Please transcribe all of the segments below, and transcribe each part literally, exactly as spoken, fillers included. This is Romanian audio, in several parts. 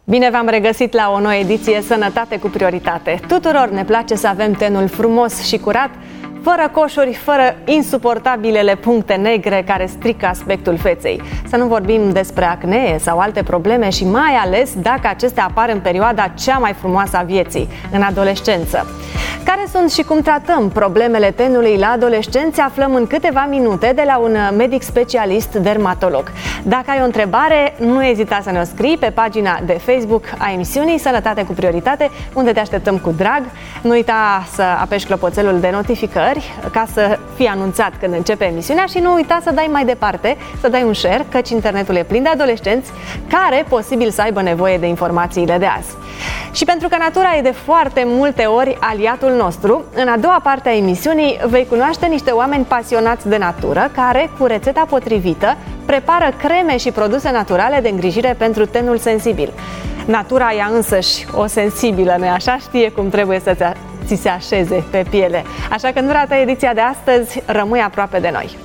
Bine v-am regăsit la o nouă ediție Sănătate cu prioritate. Tuturor ne place să avem tenul frumos și curat, fără coșuri, fără insuportabilele puncte negre care strică aspectul feței. Să nu vorbim despre acnee sau alte probleme și mai ales dacă acestea apar în perioada cea mai frumoasă a vieții, în adolescență. Care sunt și cum tratăm problemele tenului la adolescenți aflăm în câteva minute de la un medic specialist dermatolog. Dacă ai o întrebare, nu ezita să ne o scrii pe pagina de Facebook a emisiunii Sănătate cu prioritate, unde te așteptăm cu drag. Nu uita să apeși clopoțelul de notificări ca să fii anunțat când începe emisiunea și nu uita să dai mai departe, să dai un share, căci internetul e plin de adolescenți care posibil să aibă nevoie de informațiile de azi. Și pentru că natura e de foarte multe ori aliatul nostru, în a doua parte a emisiunii vei cunoaște niște oameni pasionați de natură care, cu rețeta potrivită, prepară creme și produse naturale de îngrijire pentru tenul sensibil. Natura ea însăși, o sensibilă, nu-i așa? Știe cum trebuie să ți se așeze pe piele. Așa că nu rata ediția de astăzi, rămâi aproape de noi.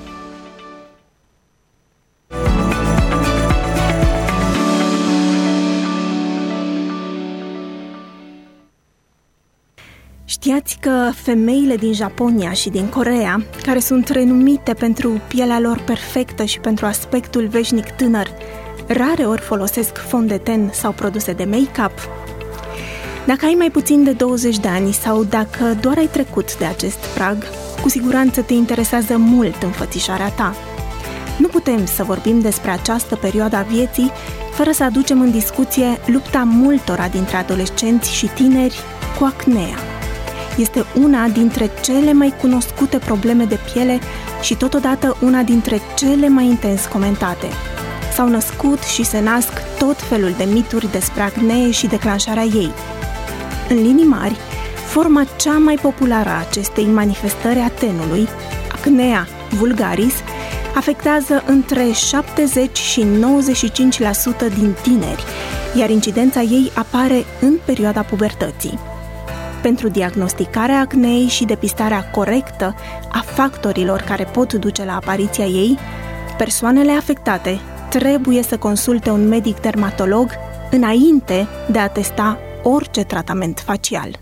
Știați că femeile din Japonia și din Coreea, care sunt renumite pentru pielea lor perfectă și pentru aspectul veșnic tânăr, rare ori folosesc fond de ten sau produse de make-up? Dacă ai mai puțin de douăzeci de ani sau dacă doar ai trecut de acest prag, cu siguranță te interesează mult înfățișarea ta. Nu putem să vorbim despre această perioadă a vieții fără să aducem în discuție lupta multora dintre adolescenți și tineri cu acnea. Este una dintre cele mai cunoscute probleme de piele și totodată una dintre cele mai intens comentate. S-au născut și se nasc tot felul de mituri despre acnee și declanșarea ei. În linii mari, forma cea mai populară a acestei manifestări a tenului, acnea vulgaris, afectează între șaptezeci și nouăzeci și cinci la sută din tineri, iar incidența ei apare în perioada pubertății. Pentru diagnosticarea acneei și depistarea corectă a factorilor care pot duce la apariția ei, persoanele afectate trebuie să consulte un medic dermatolog înainte de a testa orice tratament facial.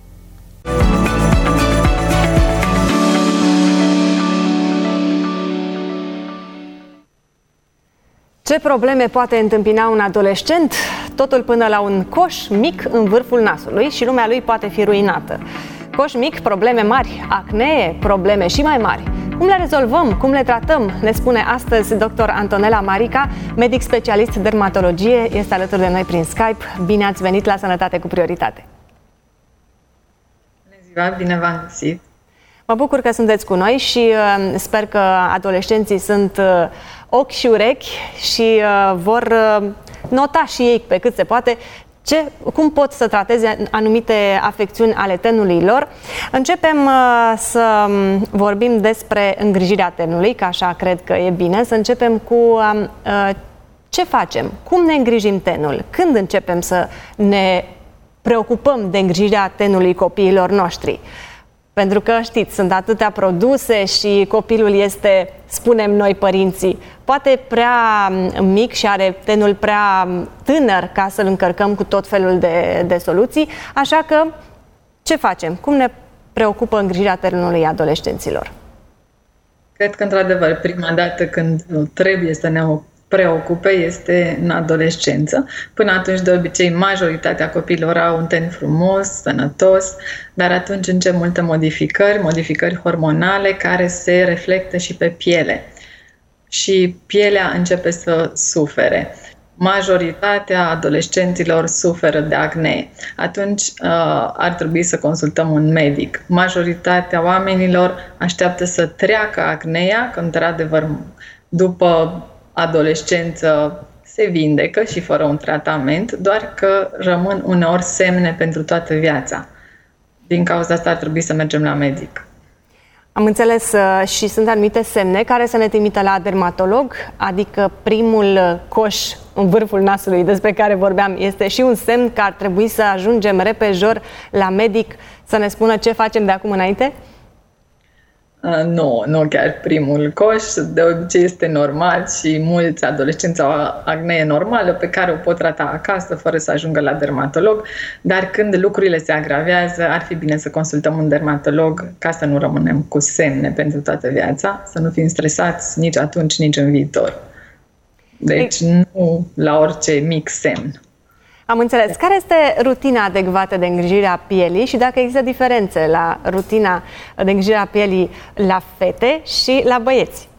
Ce probleme poate întâmpina un adolescent? Totul până la un coș mic în vârful nasului și lumea lui poate fi ruinată. Coș mic, probleme mari, acnee, probleme și mai mari. Cum le rezolvăm? Cum le tratăm? Ne spune astăzi doctor Antonela Marica, medic specialist dermatologie, este alături de noi prin Skype. Bine ați venit la Sănătate cu prioritate! Bună ziua, bine v-am găsit! Mă bucur că sunteți cu noi și uh, sper că adolescenții sunt uh, ochi și urechi și uh, vor uh, nota și ei pe cât se poate ce, cum pot să trateze anumite afecțiuni ale tenului lor. Începem uh, să vorbim despre îngrijirea tenului, că așa cred că e bine. Să începem cu uh, ce facem, cum ne îngrijim tenul, când începem să ne preocupăm de îngrijirea tenului copiilor noștri. Pentru că, știți, sunt atâtea produse și copilul este, spunem noi părinții, poate prea mic și are tenul prea tânăr ca să-l încărcăm cu tot felul de, de soluții. Așa că, ce facem? Cum ne preocupă îngrijirea tenului adolescenților? Cred că, într-adevăr, prima dată când trebuie să ne preocupe este în adolescență. Până atunci, de obicei, majoritatea copiilor au un ten frumos, sănătos, dar atunci încep multe modificări, modificări hormonale care se reflectă și pe piele. Și pielea începe să sufere. Majoritatea adolescenților suferă de acnee. Atunci uh, ar trebui să consultăm un medic. Majoritatea oamenilor așteaptă să treacă acneea, că într-adevăr după adolescență se vindecă și fără un tratament, doar că rămân uneori semne pentru toată viața. Din cauza asta ar trebui să mergem la medic. Am înțeles și sunt anumite semne care să ne trimită la dermatolog, adică primul coș în vârful nasului despre care vorbeam este și un semn că ar trebui să ajungem repejor la medic să ne spună ce facem de acum înainte? Uh, nu, nu chiar primul coș. De obicei este normal și mulți adolescenți au acnee normală pe care o pot trata acasă fără să ajungă la dermatolog, dar când lucrurile se agravează, ar fi bine să consultăm un dermatolog ca să nu rămânem cu semne pentru toată viața, să nu fim stresați nici atunci, nici în viitor. Deci nu la orice mic semn. Am înțeles. Care este rutina adecvată de îngrijire a pielii și dacă există diferențe la rutina de îngrijire a pielii la fete și la băieți?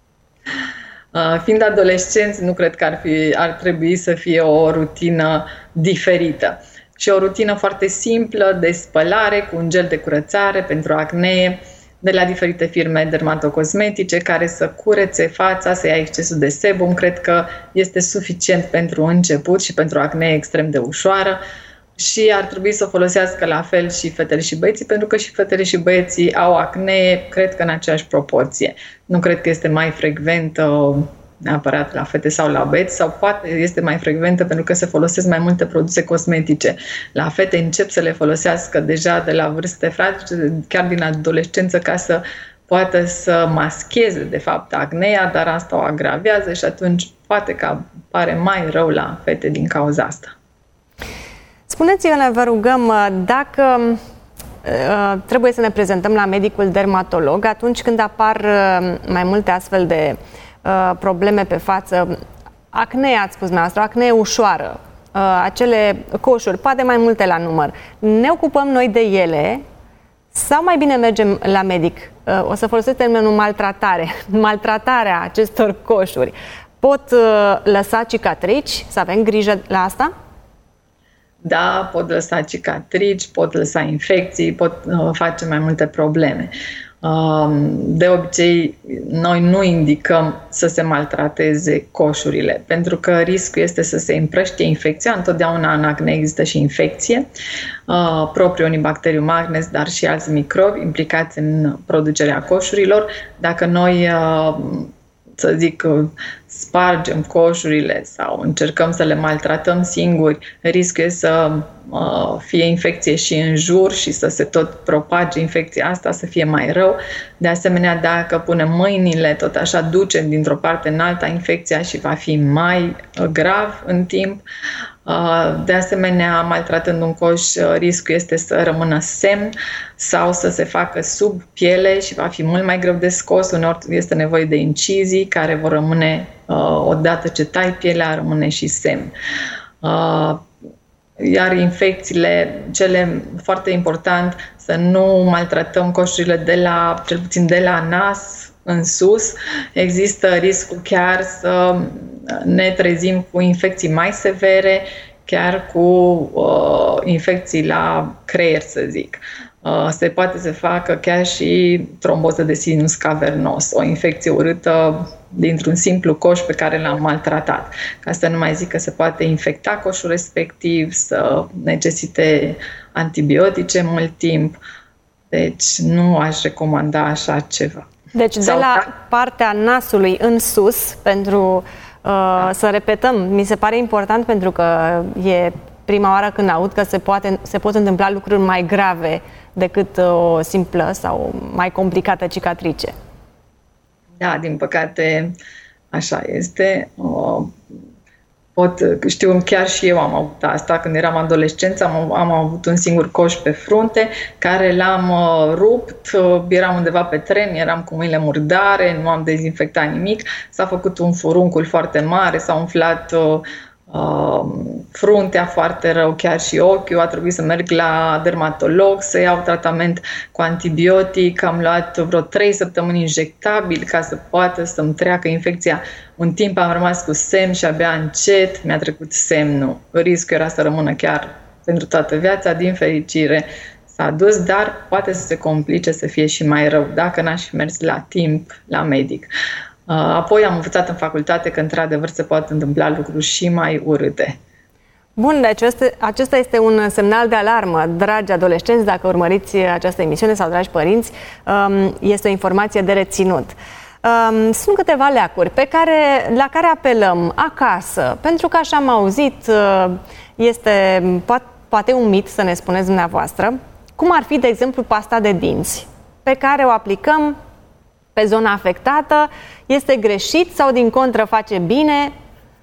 Uh, fiind adolescenți, nu cred că ar, fi, ar trebui să fie o rutină diferită. Și o rutină foarte simplă de spălare cu un gel de curățare pentru acnee, de la diferite firme dermatocosmetice care să curețe fața, să ia excesul de sebum. Cred că este suficient pentru început și pentru acnee extrem de ușoară și ar trebui să o folosească la fel și fetele și băieții, pentru că și fetele și băieții au acnee, cred că în aceeași proporție. Nu cred că este mai frecventă neapărat la fete sau la băieți, sau poate este mai frecventă pentru că se folosesc mai multe produse cosmetice. La fete încep să le folosească deja de la vârste fragede, chiar din adolescență, ca să poată să mascheze de fapt acnea, dar asta o agravează și atunci poate că apare mai rău la fete din cauza asta. Spuneți-vă, vă rugăm, dacă uh, trebuie să ne prezentăm la medicul dermatolog atunci când apar uh, mai multe astfel de probleme pe față, acnee, ați spus dumneavoastră, acnee ușoară, acele coșuri, poate mai multe la număr. Ne ocupăm noi de ele sau mai bine mergem la medic? O să folosesc termenul maltratare. Maltratarea acestor coșuri. Pot lăsa cicatrici? Să avem grijă la asta? Da, pot lăsa cicatrici, pot lăsa infecții, pot face mai multe probleme. De obicei, noi nu indicăm să se maltrateze coșurile, pentru că riscul este să se împrăștie infecția. Întotdeauna în acne există și infecție, Propionibacterium magnes, dar și alți microbi implicați în producerea coșurilor. Dacă noi, să zic, spargem coșurile sau încercăm să le maltratăm singuri, riscul este să uh, fie infecție și în jur și să se tot propage infecția asta, să fie mai rău. De asemenea, dacă punem mâinile, tot așa ducem dintr-o parte în alta infecția și va fi mai uh, grav în timp. Uh, de asemenea, maltratând un coș, uh, riscul este să rămână semn sau să se facă sub piele și va fi mult mai greu de scos. Uneori este nevoie de incizii care vor rămâne odată ce tai pielea, rămâne și semn. Iar infecțiile, cele foarte important, să nu maltratăm coșurile de la, cel puțin de la nas în sus. Există riscul chiar să ne trezim cu infecții mai severe, chiar cu uh, infecții la creier, să zic. Uh, se poate să facă chiar și tromboză de sinus cavernos, o infecție urâtă dintr-un simplu coș pe care l-am maltratat. Ca să nu mai zic că se poate infecta coșul respectiv, să necesite antibiotice mult timp. Deci nu aș recomanda așa ceva. Deci de la partea nasului în sus, pentru uh, să repetăm, mi se pare important pentru că e prima oară când aud că se, poate, se pot întâmpla lucruri mai grave decât o simplă sau mai complicată cicatrice. Da, din păcate așa este. Pot, știu, chiar și eu am avut asta. Când eram adolescență am, am avut un singur coș pe frunte care l-am rupt, eram undeva pe tren, eram cu mâinile murdare, nu am dezinfectat nimic, s-a făcut un furuncul foarte mare, s-a umflat Uh, fruntea foarte rău, chiar și ochiul. A trebuit să merg la dermatolog, să iau tratament cu antibiotic. Am luat vreo trei săptămâni injectabil ca să poată să-mi treacă infecția. Un timp am rămas cu semn și abia încet mi-a trecut semnul. Riscul era să rămână chiar pentru toată viața. Din fericire s-a dus, dar poate să se complice, să fie și mai rău dacă n-aș fi mers la timp la medic. Apoi am învățat în facultate că într-adevăr se pot întâmpla lucruri și mai urâte. Bun, deci acesta este un semnal de alarmă. Dragi adolescenți, dacă urmăriți această emisiune sau dragi părinți, este o informație de reținut. Sunt câteva leacuri pe care, la care apelăm acasă, pentru că așa am auzit, este poate un mit, să ne spuneți dumneavoastră, cum ar fi, de exemplu, pasta de dinți, pe care o aplicăm pe zona afectată? Este greșit sau din contră face bine?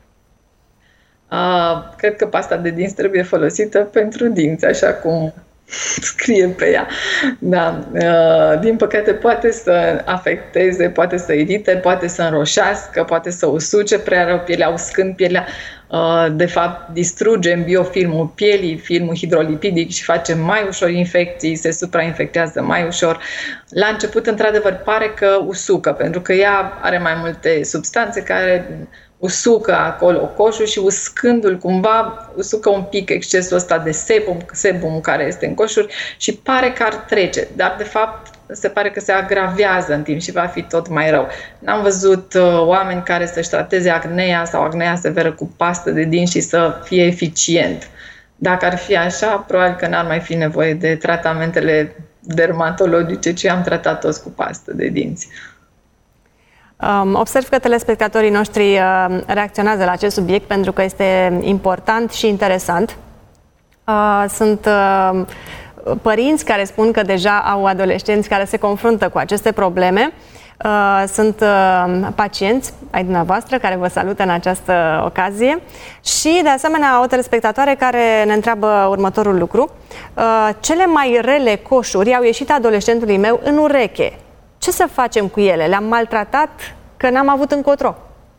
Uh, cred că pasta de dinți trebuie folosită pentru dinți, așa cum scrie pe ea. Da. Uh, din păcate poate să afecteze, poate să irite, poate să înroșească, poate să usuce prea rău pielea, uscând pielea. Uh, de fapt, distrugem biofilmul pielii, filmul hidrolipidic și face mai ușor infecții, se suprainfectează mai ușor. La început, într-adevăr, pare că usucă, pentru că ea are mai multe substanțe care usucă acolo coșul și uscându-l cumva, usucă un pic excesul ăsta de sebum, sebum care este în coșuri și pare că ar trece, dar de fapt se pare că se agravează în timp și va fi tot mai rău. N-am văzut uh, oameni care să-și trateze acnea sau acnea severă cu pastă de dinți și să fie eficient. Dacă ar fi așa, probabil că n-ar mai fi nevoie de tratamentele dermatologice, ci am tratat toți cu pastă de dinți. Um, observ că telespectatorii noștri uh, reacționează la acest subiect pentru că este important și interesant. Uh, sunt uh, părinți care spun că deja au adolescenți care se confruntă cu aceste probleme. Uh, sunt uh, pacienți ai dumneavoastră care vă salută în această ocazie și de asemenea o telespectatoare care ne întreabă următorul lucru. Uh, cele mai rele coșuri au ieșit adolescentului meu în ureche. Ce să facem cu ele? Le-am maltratat că n-am avut încotro.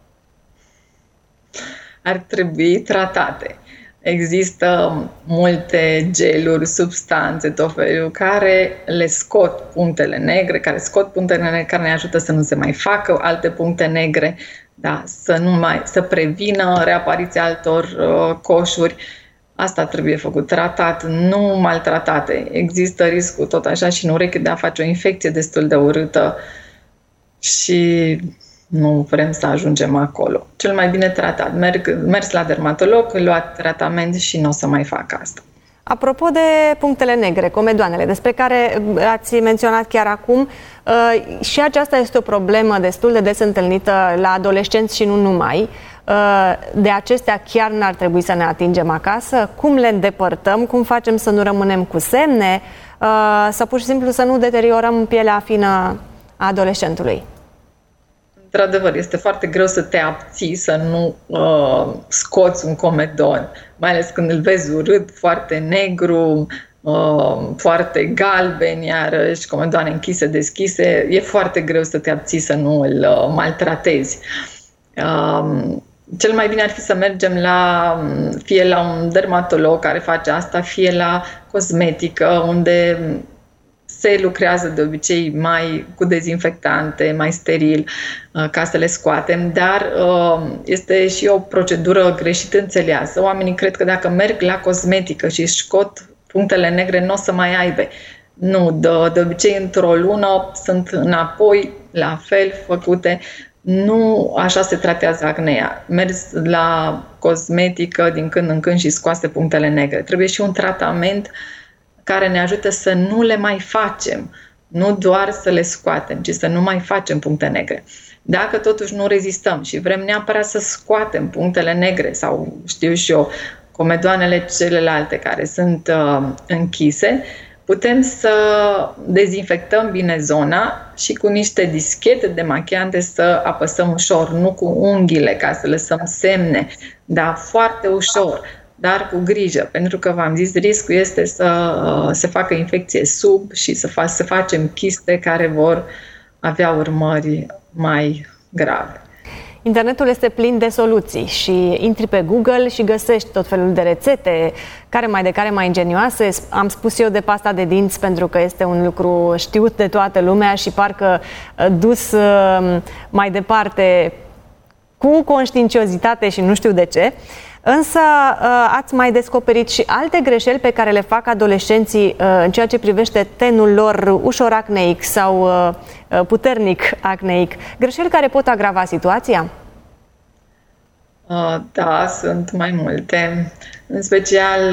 Ar trebui tratate. Există multe geluri, substanțe, tot felul, care le scot punctele negre, care scot punctele negre, care ne ajută să nu se mai facă alte puncte negre, da, să nu mai, să prevină reapariția altor uh, coșuri. Asta trebuie făcut, tratat, nu maltratate. Există riscul tot așa și în ureche de a face o infecție destul de urâtă și nu vrem să ajungem acolo. Cel mai bine tratat. Merg, mers la dermatolog, luat tratament și nu o să mai fac asta. Apropo de punctele negre, comedoanele, despre care ați menționat chiar acum, și aceasta este o problemă destul de des întâlnită la adolescenți și nu numai. De acestea chiar n-ar trebui să ne atingem acasă? Cum le îndepărtăm? Cum facem să nu rămânem cu semne? Sau pur și simplu să nu deteriorăm pielea fină a adolescentului? Într-adevăr, este foarte greu să te abții, să nu uh, scoți un comedon, mai ales când îl vezi urât, foarte negru, uh, foarte galben, iarăși comedoane închise, deschise. E foarte greu să te abții, să nu îl uh, maltratezi. Uh, cel mai bine ar fi să mergem la, fie la un dermatolog care face asta, fie la cosmetică, unde se lucrează de obicei mai cu dezinfectante, mai steril, ca să le scoatem, dar este și o procedură greșit înțeleasă. Oamenii cred că dacă merg la cosmetică și își scot punctele negre, nu o să mai aibă. Nu, de, de obicei într-o lună sunt înapoi la fel făcute. Nu așa se tratează acnea. Mers la cosmetică din când în când și scoase punctele negre. Trebuie și un tratament care ne ajută să nu le mai facem, nu doar să le scoatem, ci să nu mai facem puncte negre. Dacă totuși nu rezistăm și vrem neapărat să scoatem punctele negre sau, știu și eu, comedoanele celelalte care sunt uh, închise, putem să dezinfectăm bine zona și cu niște dischete demachiante să apăsăm ușor, nu cu unghiile ca să lăsăm semne, dar foarte ușor, dar cu grijă, pentru că v-am zis, riscul este să uh, se facă infecție sub și să, fa- să facem chiste care vor avea urmări mai grave. Internetul este plin de soluții și intri pe Google și găsești tot felul de rețete, care mai de care mai ingenioase. Am spus eu de pasta de dinți pentru că este un lucru știut de toată lumea și parcă dus mai departe cu conștiinciozitate și nu știu de ce. Însă ați mai descoperit și alte greșeli pe care le fac adolescenții în ceea ce privește tenul lor ușor acneic sau puternic acneic. Greșeli care pot agrava situația? Da, sunt mai multe. În special,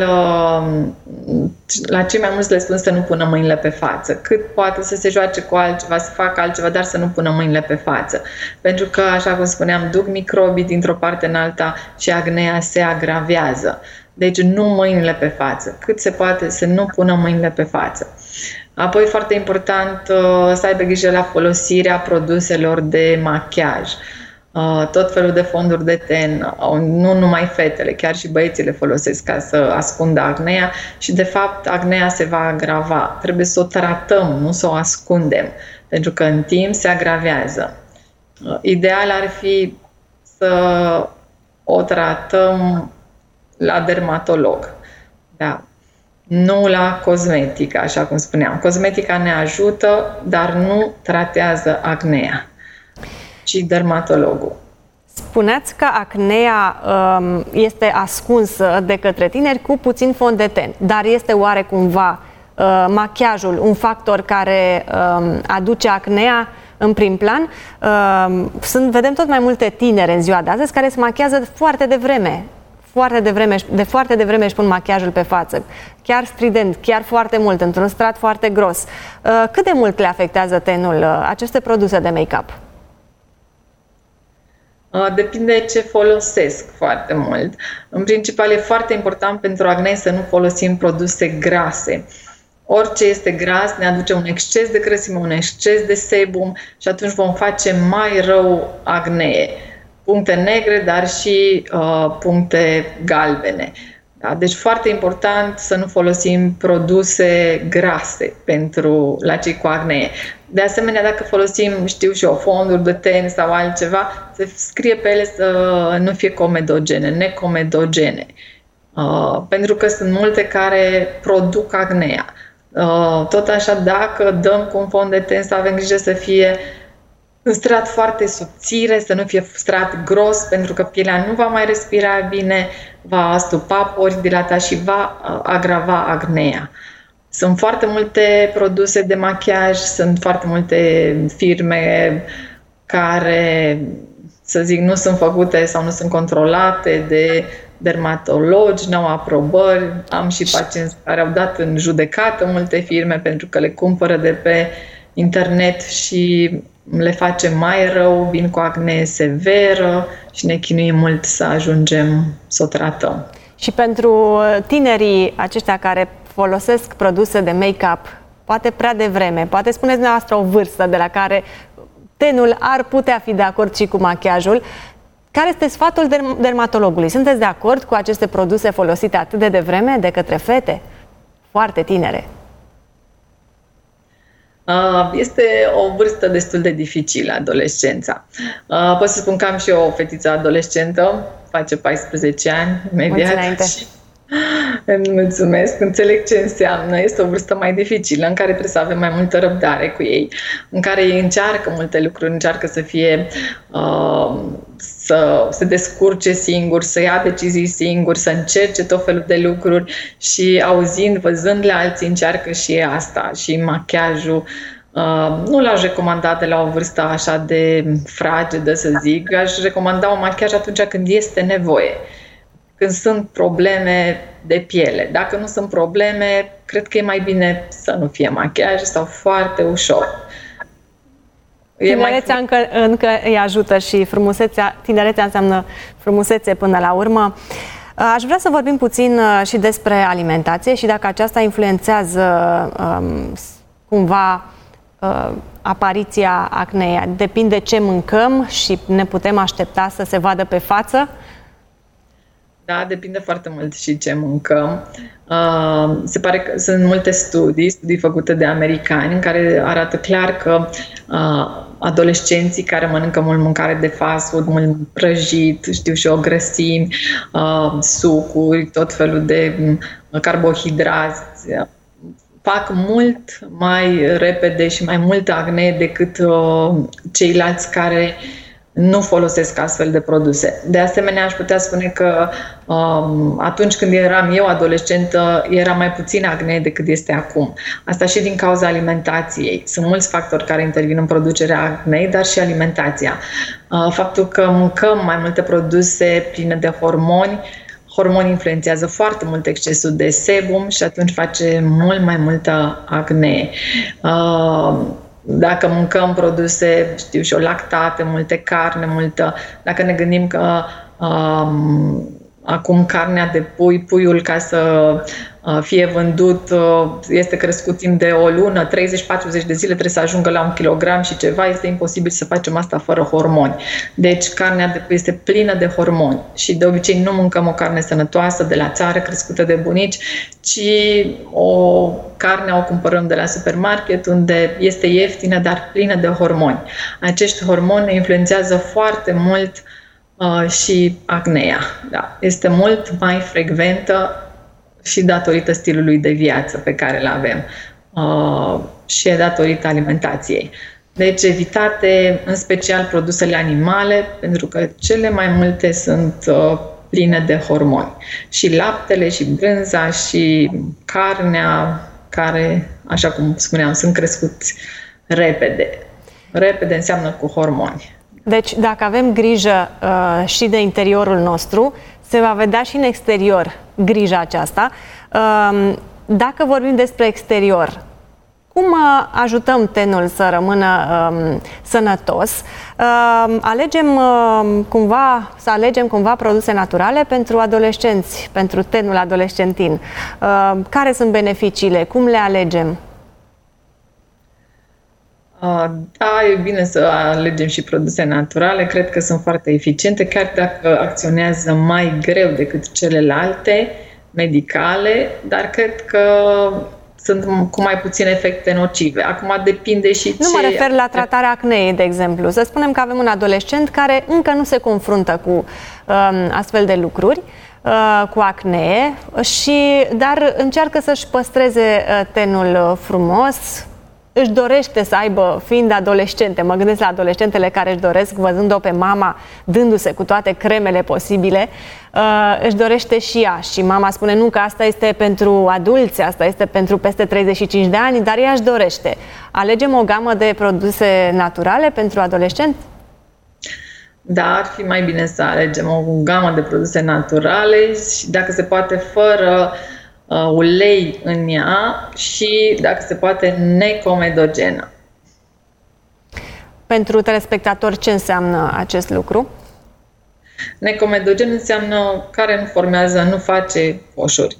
la cei mai mulți le spun să nu pună mâinile pe față. Cât poate să se joace cu altceva, să facă altceva, dar să nu pună mâinile pe față. Pentru că, așa cum spuneam, duc microbii dintr-o parte în alta și acnea se agravează. Deci nu mâinile pe față. Cât se poate să nu pună mâinile pe față. Apoi, foarte important, să aibă grijă la folosirea produselor de machiaj. Tot felul de fonduri de ten, nu numai fetele, chiar și băieții le folosesc ca să ascundă acnea și, de fapt, acnea se va agrava. Trebuie să o tratăm, nu să o ascundem, pentru că în timp se agravează. Ideal ar fi să o tratăm la dermatolog. Da. Nu la cosmetică, așa cum spuneam. Cosmetica ne ajută, dar nu tratează acnea, ci dermatologul. Spuneați că acnea um, este ascunsă de către tineri cu puțin fond de ten, dar este oare cumva uh, machiajul un factor care um, aduce acnea în prim plan? Uh, sunt, vedem tot mai multe tinere în ziua de astăzi care se machiază foarte devreme. Foarte devreme, de foarte devreme își pun machiajul pe față, chiar strident, chiar foarte mult, într-un strat foarte gros. Cât de mult le afectează tenul aceste produse de make-up? Depinde ce folosesc foarte mult. În principal, e foarte important pentru acne să nu folosim produse grase. Orice este gras ne aduce un exces de grăsime, un exces de sebum și atunci vom face mai rău acnee. Puncte negre, dar și uh, puncte galbene. Da? Deci foarte important să nu folosim produse grase pentru la cei cu acnee. De asemenea, dacă folosim, știu și eu, fonduri de ten sau altceva, se scrie pe ele să nu fie comedogene, necomedogene. Uh, pentru că sunt multe care produc acnea. Uh, tot așa, dacă dăm cu un fond de ten, să avem grijă să fie un strat foarte subțire, să nu fie strat gros, pentru că pielea nu va mai respira bine, va stupa pori, dilata și va agrava acnea. Sunt foarte multe produse de machiaj, sunt foarte multe firme care, să zic, nu sunt făcute sau nu sunt controlate de dermatologi, nu au aprobări. Am și pacienți care au dat în judecată multe firme pentru că le cumpără de pe internet și le face mai rău, vin cu acne severă și ne chinuim mult să ajungem să o tratăm. Și pentru tinerii aceștia care folosesc produse de make-up, poate prea devreme, poate spuneți dumneavoastră o vârstă de la care tenul ar putea fi de acord și cu machiajul, care este sfatul dermatologului? Sunteți de acord cu aceste produse folosite atât de devreme de către fete foarte tinere? Este o vârstă destul de dificilă, adolescența. Pot să spun că am și eu o fetiță adolescentă, face paisprezece ani, imediat. Și îmi mulțumesc, înțeleg ce înseamnă. Este o vârstă mai dificilă, în care trebuie să avem mai multă răbdare cu ei, în care ei încearcă multe lucruri, încearcă să fie, uh, să se descurce singuri, să ia decizii singuri, să încerce tot felul de lucruri și auzind, văzând la alții, încearcă și ei asta. Și machiajul Uh, nu l-aș recomanda de la o vârstă așa de fragedă, să zic. Aș recomanda un machiaj atunci când este nevoie, când sunt probleme de piele. Dacă nu sunt probleme, cred că e mai bine să nu fie machiaj sau foarte ușor. Tinerețea mai... încă, încă îi ajută și frumusețea, tinerețea înseamnă frumusețe până la urmă. Aș vrea să vorbim puțin și despre alimentație și dacă aceasta influențează um, cumva uh, apariția acnei. Depinde ce mâncăm și ne putem aștepta să se vadă pe față? Da, depinde foarte mult și ce mâncăm. Uh, se pare că sunt multe studii, studii făcute de americani, în care arată clar că uh, adolescenții care mănâncă mult mâncare de fast food, mult prăjit, știu și eu, grăsimi, uh, sucuri, tot felul de uh, carbohidrați, uh, fac mult mai repede și mai multă acne decât uh, ceilalți care nu folosesc astfel de produse. De asemenea, aș putea spune că um, atunci când eram eu adolescentă, era mai puțin acne decât este acum. Asta și din cauza alimentației. Sunt mulți factori care intervin în producerea acnei, dar și alimentația. Uh, faptul că mâncăm mai multe produse pline de hormoni, hormonii influențează foarte mult excesul de sebum și atunci face mult mai multă acne. Uh, Dacă mâncăm produse, știu și eu, lactate, multe carne, multă... Dacă ne gândim că um, acum carnea de pui, puiul ca să fie vândut, este crescut timp de o lună, treizeci patruzeci de zile, trebuie să ajungă la un kilogram și ceva, este imposibil să facem asta fără hormoni. Deci carnea de pui este plină de hormoni și de obicei nu mâncăm o carne sănătoasă de la țară, crescută de bunici, ci o carne o cumpărăm de la supermarket, unde este ieftină, dar plină de hormoni. Acești hormoni influențează foarte mult uh, și acnea. Da. Este mult mai frecventă și datorită stilului de viață pe care îl avem uh, și datorită alimentației. Deci evitate în special produsele animale, pentru că cele mai multe sunt uh, pline de hormoni. Și laptele, și brânza, și carnea, care, așa cum spuneam, sunt crescuți repede. Repede înseamnă cu hormoni. Deci, dacă avem grijă uh, și de interiorul nostru, se va vedea și în exterior grija aceasta. Uh, dacă vorbim despre exterior, cum uh, ajutăm tenul să rămână uh, sănătos? Uh, alegem uh, cumva, să alegem cumva produse naturale pentru adolescenți, pentru tenul adolescentin. Uh, care sunt beneficiile? Cum le alegem? Da, e bine să alegem și produse naturale, cred că sunt foarte eficiente, chiar dacă acționează mai greu decât celelalte medicale, dar cred că sunt cu mai puține efecte nocive. Acum depinde și ce... Nu mă refer la tratarea acneei, de exemplu. Să spunem că avem un adolescent care încă nu se confruntă cu um, astfel de lucruri, uh, cu acnee, și, dar încearcă să-și păstreze uh, tenul frumos, își dorește să aibă, fiind adolescente, mă gândesc la adolescentele care își doresc, văzând-o pe mama dându-se cu toate cremele posibile, uh, își dorește și ea. Și mama spune, nu, că asta este pentru adulți, asta este pentru peste treizeci și cinci de ani, dar ea își dorește. Alegem o gamă de produse naturale pentru adolescenți? Da, ar fi mai bine să alegem o gamă de produse naturale și, dacă se poate, fără Uh, ulei în ea și, dacă se poate, necomedogenă. Pentru telespectatori, ce înseamnă acest lucru? Necomedogen înseamnă care nu formează, nu face foșuri.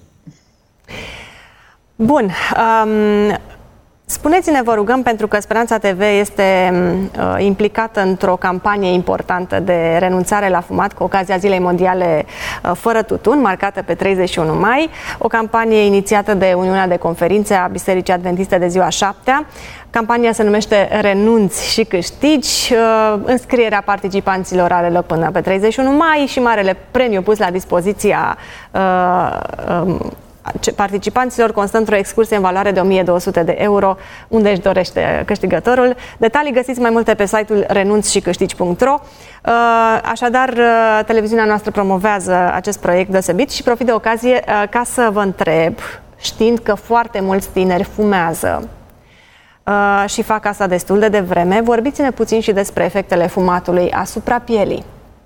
Bun. Um... Spuneți-ne, vă rugăm, pentru că Speranța T V este uh, implicată într-o campanie importantă de renunțare la fumat cu ocazia Zilei Mondiale uh, fără tutun, marcată pe treizeci și unu mai, o campanie inițiată de Uniunea de Conferințe a Bisericii Adventiste de ziua șaptea. Campania se numește Renunți și câștigi. Uh, înscrierea participanților are loc până pe treizeci și unu mai și marele premiu pus la dispoziția uh, uh, participanților constă într-o excursie în valoare de o mie două sute de euro, unde își dorește câștigătorul. Detalii găsiți mai multe pe site-ul renunți și câștigi punct ro. Așadar, televiziunea noastră promovează acest proiect deosebit și profit de ocazie ca să vă întreb, știind că foarte mulți tineri fumează și fac asta destul de devreme, vorbiți-ne puțin și despre efectele fumatului asupra pielii.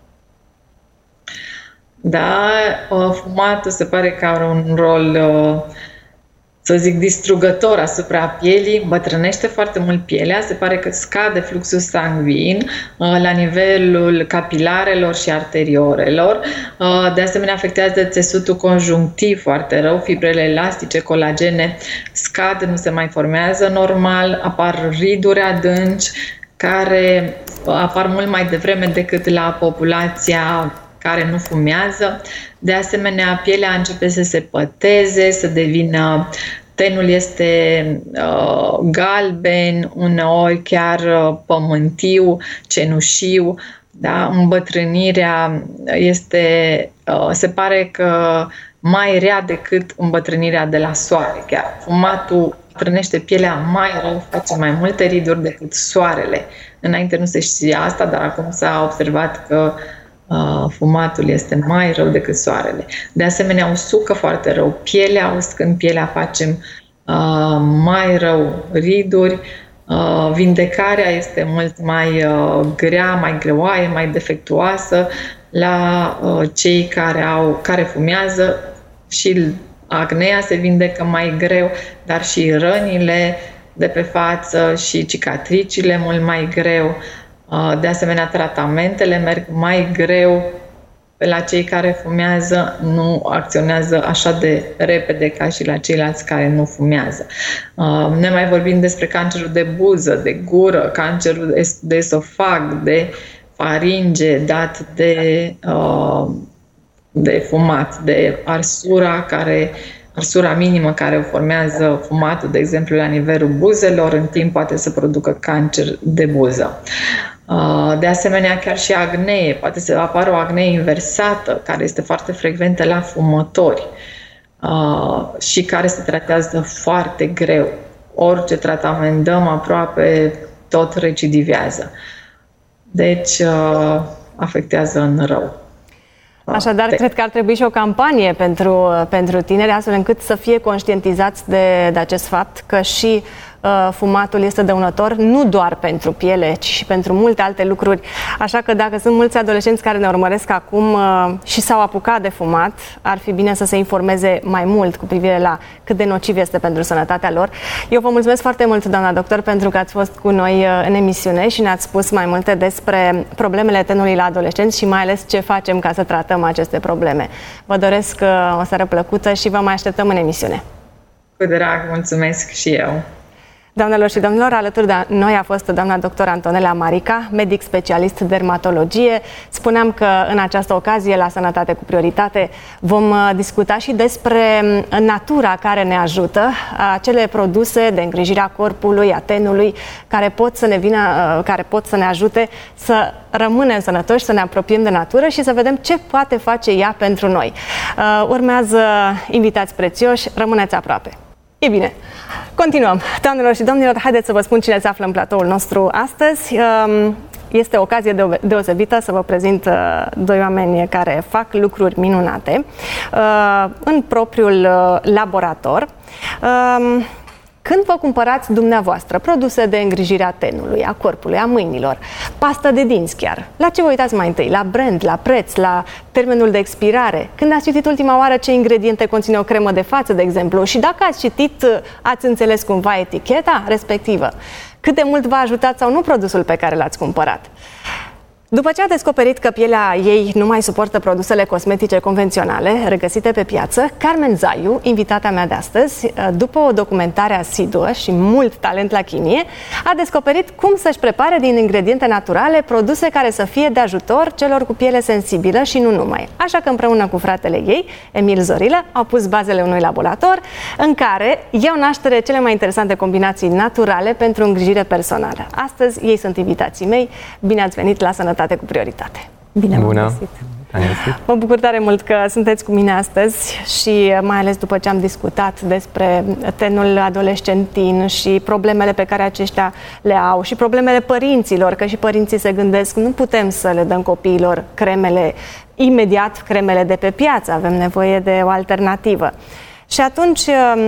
Da, fumatul se pare că are un rol, să zic, distrugător asupra pielii, îmbătrânește foarte mult pielea, se pare că scade fluxul sanguin la nivelul capilarelor și arteriolelor, de asemenea afectează țesutul conjunctiv foarte rău, fibrele elastice, colagene scad, nu se mai formează normal, apar riduri adânci care apar mult mai devreme decât la populația care nu fumează. De asemenea, pielea începe să se păteze, să devină, tenul este uh, galben, uneori chiar uh, pământiu, cenușiu. Da? Îmbătrânirea este, uh, se pare că mai rea decât îmbătrânirea de la soare. Chiar fumatul trănește pielea mai rău, face mai multe riduri decât soarele. Înainte nu se știa asta, dar acum s-a observat că Uh, fumatul este mai rău decât soarele. De asemenea, usucă foarte rău pielea, uscând pielea facem uh, mai rău riduri, uh, vindecarea este mult mai uh, grea, mai greoaie, mai defectuoasă la uh, cei care, au, care fumează, și acnea se vindecă mai greu, dar și rănile de pe față și cicatricile mult mai greu. De asemenea, tratamentele merg mai greu la cei care fumează nu acționează așa de repede ca și la ceilalți care nu fumează. Ne mai vorbim despre cancerul de buză, de gură, cancerul de esofag, de faringe dat de, de fumat, de arsura care arsura minimă care o formează fumatul, de exemplu, la nivelul buzelor, în timp poate să producă cancer de buză. De asemenea, chiar și acnee, poate să apară o acnee inversată, care este foarte frecventă la fumători și care se tratează foarte greu. Orice tratament dăm, aproape tot recidivează. Deci, afectează în rău. Așadar, de... cred că ar trebui și o campanie pentru, pentru tineri, astfel încât să fie conștientizați de, de acest fapt că și uh, fumatul este dăunător, nu doar pentru piele, ci și pentru multe alte lucruri. Așa că dacă sunt mulți adolescenți care ne urmăresc acum uh, și s-au apucat de fumat, ar fi bine să se informeze mai mult cu privire la cât de nociv este pentru sănătatea lor. Eu vă mulțumesc foarte mult, doamna doctor, pentru că ați fost cu noi uh, în emisiune și ne-ați spus mai multe despre problemele tenului la adolescenți și mai ales ce facem ca să tratăm aceste probleme. Vă doresc uh, o seară plăcută și vă mai așteptăm în emisiune. Cu drag, mulțumesc și eu. Doamnelor și domnilor, alături de noi a fost doamna doctor Antonela Marica, medic specialist dermatologie. Spuneam că în această ocazie, la Sănătate cu Prioritate, vom discuta și despre natura care ne ajută, acele produse de îngrijire a corpului, a tenului, care pot să ne vină, care pot să ne ajute să rămânem sănătoși, să ne apropiem de natură și să vedem ce poate face ea pentru noi. Urmează invitați prețioși, rămâneți aproape. E bine, continuăm. Doamnelor și domnilor, haideți să vă spun cine se află în platoul nostru astăzi. Este o ocazie deosebită să vă prezint doi oameni care fac lucruri minunate în propriul laborator. Când vă cumpărați dumneavoastră produse de îngrijire a tenului, a corpului, a mâinilor, pastă de dinți chiar, la ce vă uitați mai întâi? La brand, la preț, la termenul de expirare? Când ați citit ultima oară ce ingrediente conține o cremă de față, de exemplu, și dacă ați citit, ați înțeles cumva eticheta respectivă? Cât de mult v-a ajutat sau nu produsul pe care l-ați cumpărat? După ce a descoperit că pielea ei nu mai suportă produsele cosmetice convenționale regăsite pe piață, Carmen Zaiu, invitata mea de astăzi, după o documentare asiduă și mult talent la chimie, a descoperit cum să-și prepare din ingrediente naturale produse care să fie de ajutor celor cu piele sensibilă și nu numai. Așa că împreună cu fratele ei, Emil Zorilă, au pus bazele unui laborator în care iau naștere cele mai interesante combinații naturale pentru îngrijire personală. Astăzi ei sunt invitații mei. Bine ați venit la Sănătate cu Prioritate. Bine v-am găsit. Mă bucur tare mult că sunteți cu mine astăzi și mai ales după ce am discutat despre tenul adolescentin și problemele pe care aceștia le au și problemele părinților, că și părinții se gândesc, nu putem să le dăm copiilor cremele imediat, cremele de pe piață, avem nevoie de o alternativă. Și atunci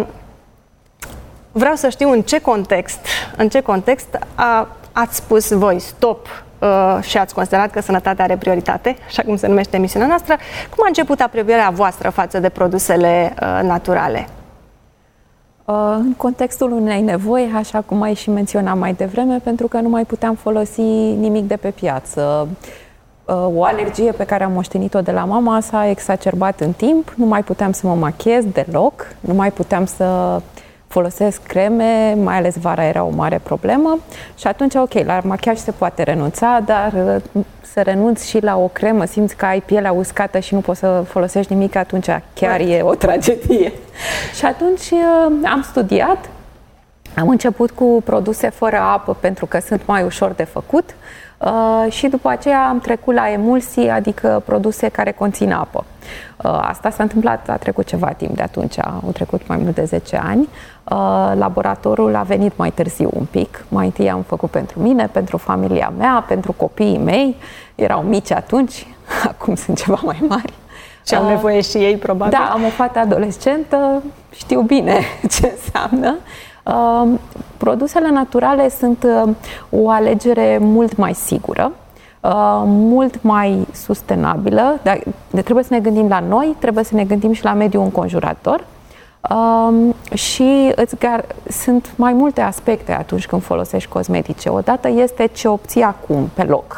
vreau să știu în ce context, în ce context a, ați spus voi stop și ați considerat că sănătatea are prioritate, așa cum se numește emisiunea noastră. Cum a început apropierea voastră față de produsele uh, naturale? Uh, în contextul unei nevoi, așa cum ai și menționat mai devreme, pentru că nu mai puteam folosi nimic de pe piață. Uh, o alergie pe care am moștenit-o de la mama s-a exacerbat în timp, nu mai puteam să mă machiez deloc, nu mai puteam să folosesc creme, mai ales vara era o mare problemă și atunci, ok, la machiaj se poate renunța, dar să renunți și la o cremă, simți că ai pielea uscată și nu poți să folosești nimic, atunci chiar e o tragedie. Și atunci am studiat, am început cu produse fără apă pentru că sunt mai ușor de făcut uh, și după aceea am trecut la emulsii, adică produse care conțin apă. Uh, asta s-a întâmplat, a trecut ceva timp de atunci, au trecut mai mult de zece ani. Uh, laboratorul a venit mai târziu un pic. Mai întâi am făcut pentru mine, pentru familia mea, pentru copiii mei. Erau mici atunci, acum sunt ceva mai mari. Și au nevoie și ei, probabil. Da, am o fată adolescentă, știu bine ce înseamnă. Uh, produsele naturale sunt uh, o alegere mult mai sigură, uh, mult mai sustenabilă. Dar trebuie să ne gândim la noi, trebuie să ne gândim și la mediul înconjurător. Um, și îți gar- sunt mai multe aspecte atunci când folosești cosmetice. Odată este ce obții acum, pe loc.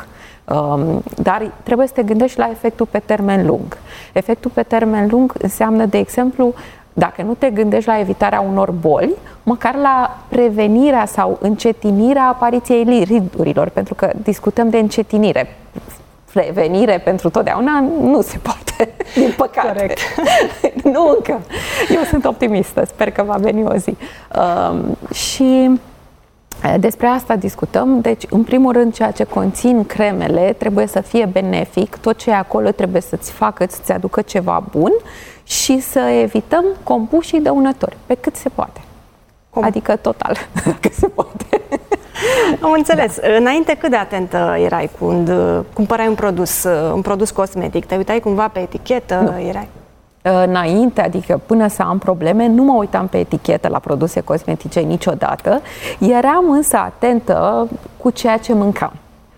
Dar trebuie să te gândești la efectul pe termen lung. Efectul pe termen lung înseamnă, de exemplu, dacă nu te gândești la evitarea unor boli, măcar la prevenirea sau încetinirea apariției ridurilor, pentru că discutăm de încetinire. Prevenire pentru totdeauna nu se poate, din păcate. Corect. Nu încă. Eu sunt optimistă, sper că va veni o zi. Uh, și despre asta discutăm. Deci, în primul rând, ceea ce conțin cremele trebuie să fie benefic, tot ce e acolo trebuie să-ți facă, să-ți aducă ceva bun și să evităm compușii dăunători, pe cât se poate. Cum? Adică total, dacă se poate. Am înțeles. Da. Înainte, cât de atentă erai când cumpărai un produs, un produs cosmetic? Te uitai cumva pe etichetă? Nu. Erai... Înainte, adică până să am probleme, nu mă uitam pe etichetă la produse cosmetice niciodată. Eram însă atentă cu ceea ce mâncam.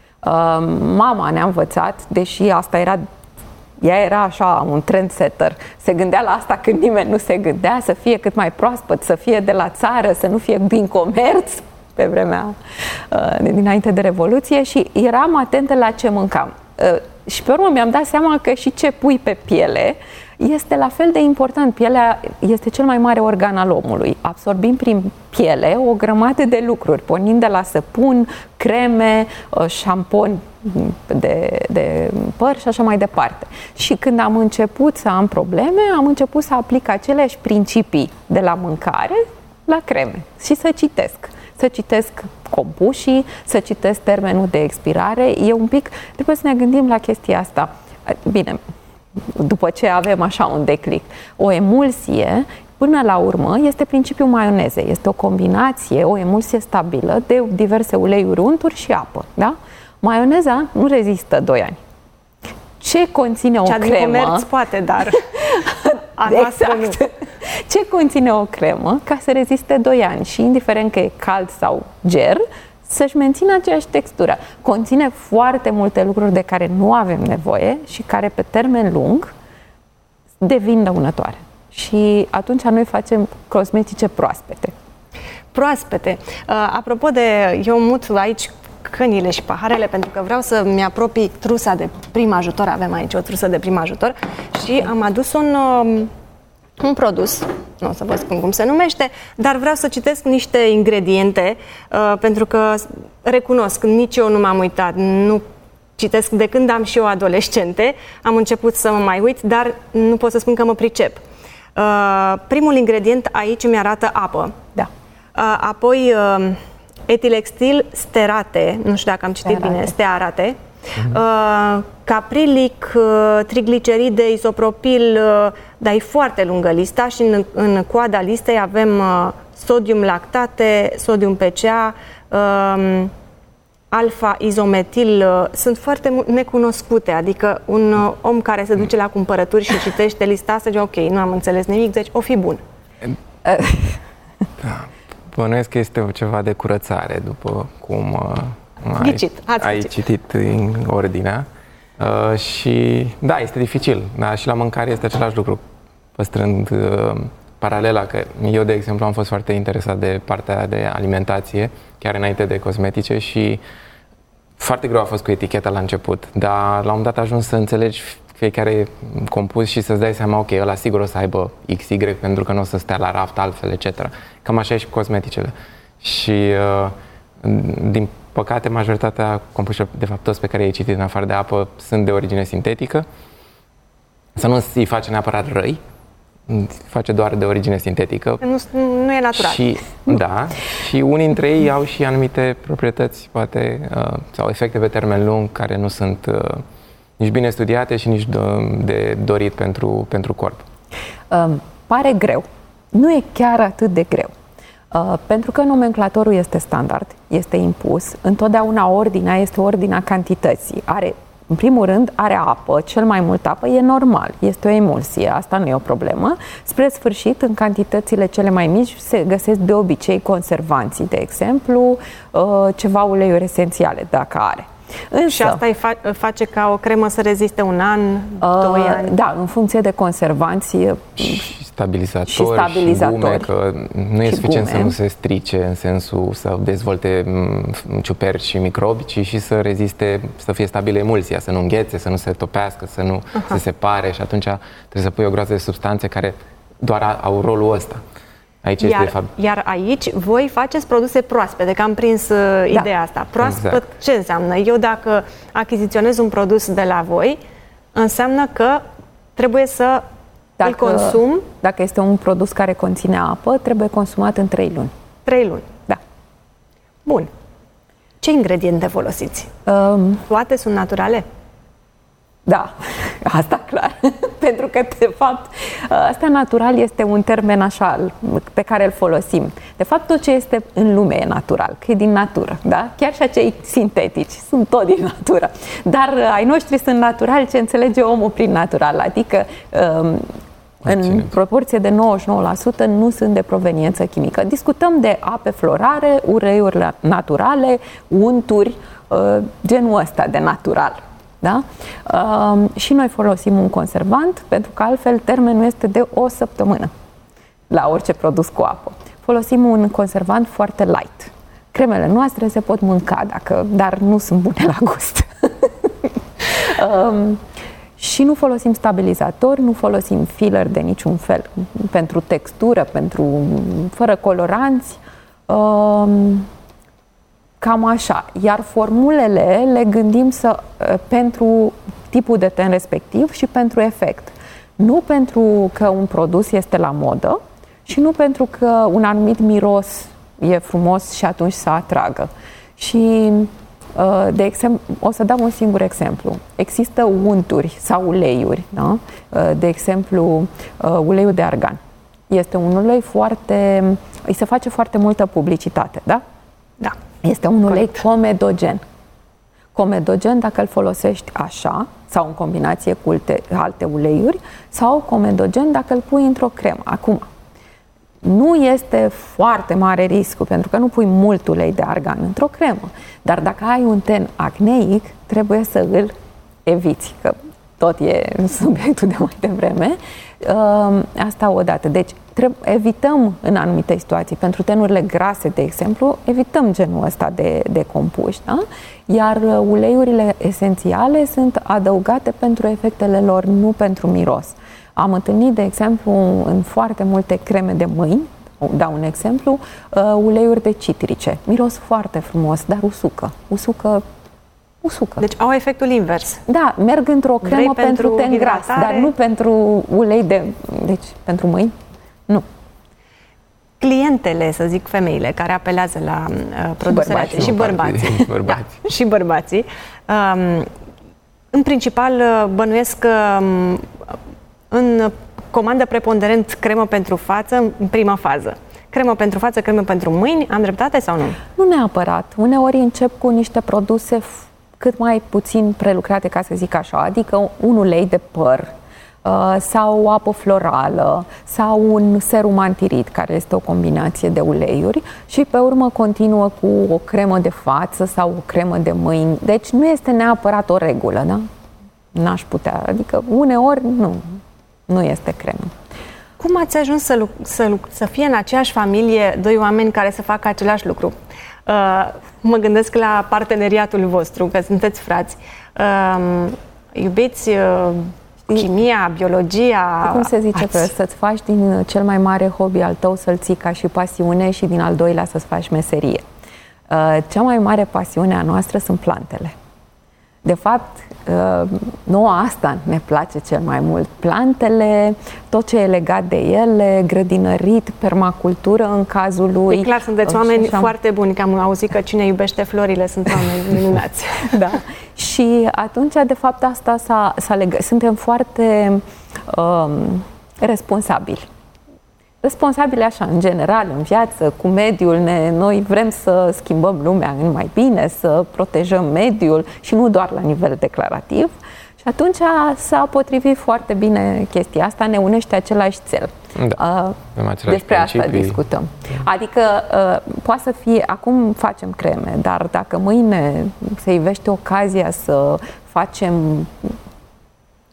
Mama ne-a învățat, deși asta era, ea era așa un trendsetter, se gândea la asta când nimeni nu se gândea, să fie cât mai proaspăt, să fie de la țară, să nu fie din comerț, pe vremea dinainte de Revoluție, și eram atentă la ce mâncam. Și pe urmă mi-am dat seama că și ce pui pe piele este la fel de important. Pielea este cel mai mare organ al omului. Absorbim prin piele o grămadă de lucruri, pornind de la săpun, creme, șamponi de, de păr și așa mai departe. Și când am început să am probleme, am început să aplic aceleași principii de la mâncare la creme și să citesc. Să citesc compușii, să citesc termenul de expirare. E un pic, trebuie să ne gândim la chestia asta. Bine, după ce avem așa un declic, o emulsie, până la urmă, este principiul maionezei. Este o combinație, o emulsie stabilă de diverse uleiuri, unturi și apă. Da? Maioneza nu rezistă doi ani. Ce conține o Cea cremă? Cea din comerț poate, dar a noastră exact. nu. Ce conține o cremă ca să reziste doi ani și, indiferent că e cald sau ger, să-și mențină aceeași textură. Conține foarte multe lucruri de care nu avem nevoie și care pe termen lung devin dăunătoare. Și atunci noi facem cosmetice proaspete. Proaspete. Uh, apropo de, eu mut aici cănile și paharele pentru că vreau să-mi apropii trusa de prim ajutor. Avem aici o trusă de prim ajutor și am adus un... Uh, un produs, nu o să vă spun cum se numește, dar vreau să citesc niște ingrediente, uh, pentru că recunosc, nici eu nu m-am uitat, nu citesc de când am și eu adolescente, am început să mă mai uit, dar nu pot să spun că mă pricep. Uh, primul ingredient aici mi-arată apă. Da. Uh, apoi uh, etilextil sterate, nu știu dacă am citit stearate. bine, stearate. Uh, caprilic, uh, trigliceride, isopropil, uh, dar e foarte lungă lista și în, în coada listei avem uh, sodium lactate, sodium P C A, uh, alfa-izometil, uh, sunt foarte necunoscute, adică un uh, om care se duce la cumpărături și citește lista asta, zice ok, nu am înțeles nimic, deci o fi bun. Da, bănuiesc că este ceva de curățare, după cum... Uh... Ghicit, ai, ai citit în ordinea uh, și da, este dificil, da, și la mâncare este același lucru, păstrând uh, paralela, că eu, de exemplu, am fost foarte interesat de partea de alimentație, chiar înainte de cosmetice, și foarte greu a fost cu eticheta la început, dar la un moment dat ajungi să înțelegi fiecare compus și să-ți dai seama, ok, ăla sigur o să aibă X Y pentru că nu o să stea la raft altfel, et cetera. Cam așa e și cu cosmeticele. Și uh, din păcate, majoritatea compușilor, de fapt toți pe care i-ai citit în afară de apă, sunt de origine sintetică. Să nu îi face neapărat răi, îi face doar de origine sintetică. Nu, nu e natural. Și, da, și unii dintre ei au și anumite proprietăți, poate, sau efecte pe termen lung, care nu sunt nici bine studiate și nici de dorit pentru, pentru corp. Um, pare greu. Nu e chiar atât de greu. Uh, pentru că nomenclatorul este standard, este impus, întotdeauna ordinea este ordinea cantității. Are, în primul rând, are apă, cel mai mult apă, e normal, este o emulsie, asta nu e o problemă. Spre sfârșit, în cantitățile cele mai mici, se găsesc de obicei conservanții, de exemplu, uh, ceva uleiuri esențiale, dacă are. Însă, și asta îi fa- face ca o cremă să reziste un an, uh, doi ani? Da, în funcție de conservanți. stabilizatori și, stabilizatori. și gume, că nu e și suficient gume. să nu se strice în sensul să dezvolte ciuperci și microbi, ci și să reziste, să fie stabilă emulsia, să nu înghețe, să nu se topească, să nu Aha. se separe și atunci trebuie să pui o groază de substanțe care doar au rolul ăsta. Aici iar, este de fapt... iar aici voi faceți produse proaspete, că am prins da. ideea asta. Proaspăt exact. Ce înseamnă? Eu dacă achiziționez un produs de la voi, înseamnă că trebuie să dacă, îl consum. Dacă este un produs care conține apă, trebuie consumat în trei luni. Trei luni? Da. Bun. Ce ingrediente folosiți? Um, Toate sunt naturale? Da, asta clar. Pentru că, de fapt, asta natural este un termen așa pe care îl folosim. De fapt, tot ce este în lume e natural, că e din natură, da? Chiar și acei sintetici sunt tot din natură. Dar ai noștri sunt naturali, ce înțelege omul prin natural, adică în proporție de nouăzeci și nouă la sută nu sunt de proveniență chimică. Discutăm de ape florare, ureiuri naturale, unturi, genul ăsta de natural. Da? Uh, și noi folosim un conservant, pentru că altfel termenul este de o săptămână la orice produs cu apă. Folosim un conservant foarte light. Cremele noastre se pot mânca, dacă, dar nu sunt bune la gust. uh, și nu folosim stabilizatori, nu folosim filler de niciun fel. Pentru textură, pentru fără coloranți. Uh, Cam așa. Iar formulele le gândim să, pentru tipul de ten respectiv și pentru efect. Nu pentru că un produs este la modă și nu pentru că un anumit miros e frumos și atunci să atragă. Și, de exemplu, o să dau un singur exemplu. Există unturi sau uleiuri, da? De exemplu, uleiul de argan. Este un ulei foarte... îi se face foarte multă publicitate, da? Da. Este un ulei comedogen. Comedogen dacă îl folosești așa, sau în combinație cu alte, alte uleiuri, sau comedogen dacă îl pui într-o cremă. Acum, nu este foarte mare riscul, pentru că nu pui mult ulei de argan într-o cremă. Dar dacă ai un ten acneic, trebuie să îl eviți, că tot e subiectul de mai devreme. Asta odată. Deci, trebuie, evităm în anumite situații, pentru tenurile grase, de exemplu, evităm genul ăsta de, de compuși, da? Iar uleiurile esențiale sunt adăugate pentru efectele lor, nu pentru miros. Am întâlnit, de exemplu, în foarte multe creme de mâini, dau un exemplu, uleiuri de citrice. Miros foarte frumos, dar usucă. Usucă Usucă. Deci au efectul invers. Da, merg într-o cremă Vrei pentru, pentru ten gras, dar nu pentru ulei de... Deci, pentru mâini, nu. Clientele, să zic, femeile care apelează la uh, produsele bărbații, și bărbații, bărbații. Da, și bărbații, um, în principal bănuiesc că um, în comandă preponderent cremă pentru față în prima fază. Cremă pentru față, cremă pentru mâini, am dreptate sau nu? Nu neapărat. Uneori încep cu niște produse cât mai puțin prelucrate, ca să zic așa, adică un ulei de păr sau o apă florală sau un serum antirid, care este o combinație de uleiuri, și pe urmă continuă cu o cremă de față sau o cremă de mâini. Deci nu este neapărat o regulă, da? N-aș putea, adică uneori nu, nu este cremă. Cum ați ajuns să, să, să fie în aceeași familie doi oameni care să facă același lucru? Uh, mă gândesc la parteneriatul vostru, că sunteți frați. Uh, iubiți uh, chimia, biologia... Cum se zice, ați... să-ți faci din cel mai mare hobby al tău să-l ții ca și pasiune și din al doilea să-ți faci meserie. Uh, cea mai mare pasiune a noastră sunt plantele. De fapt, nouă asta ne place cel mai mult. Plantele, tot ce e legat de ele, grădinărit, permacultură în cazul lui. E clar, sunteți oameni așa foarte buni, că am auzit că cine iubește florile sunt oameni minunați. Da. Și atunci, de fapt, asta s-a, s-a legat. Suntem foarte um, responsabili. Responsabile așa, în general, în viață, cu mediul. Ne, noi vrem să schimbăm lumea în mai bine, să protejăm mediul și nu doar la nivel declarativ. Și atunci s-a potrivit foarte bine chestia asta, ne unește același cel. Da, uh, despre principii. Asta discutăm. Adică uh, poate să fie, acum facem creme, dar dacă mâine se ivește ocazia să facem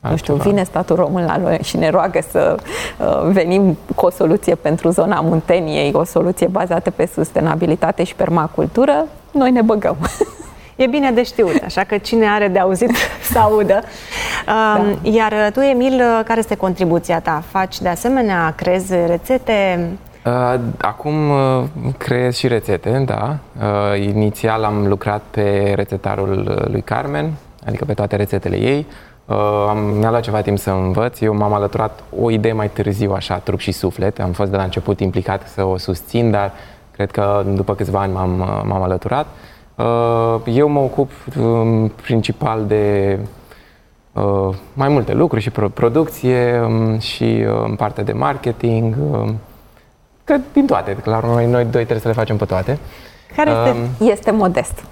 nu știu, vine statul român la noi și ne roagă să uh, venim cu o soluție pentru zona Munteniei, o soluție bazată pe sustenabilitate și permacultură, noi ne băgăm. E bine de știut, așa că cine are de auzit să audă. Da. Iar tu, Emil, care este contribuția ta? Faci de asemenea, creezi rețete? Acum creez și rețete, da. Inițial am lucrat pe rețetarul lui Carmen, adică pe toate rețetele ei. Mi-a luat ceva timp să învăț. Eu m-am alăturat o idee mai târziu, așa, trup și suflet. Am fost de la început implicat să o susțin, dar cred că după câțiva ani m-am, m-am alăturat. Eu mă ocup um, principal de uh, mai multe lucruri și producție um, și um, partea de marketing. Um, cred din toate, clar, noi, noi doi trebuie să le facem pe toate. Care este? Um, este modest.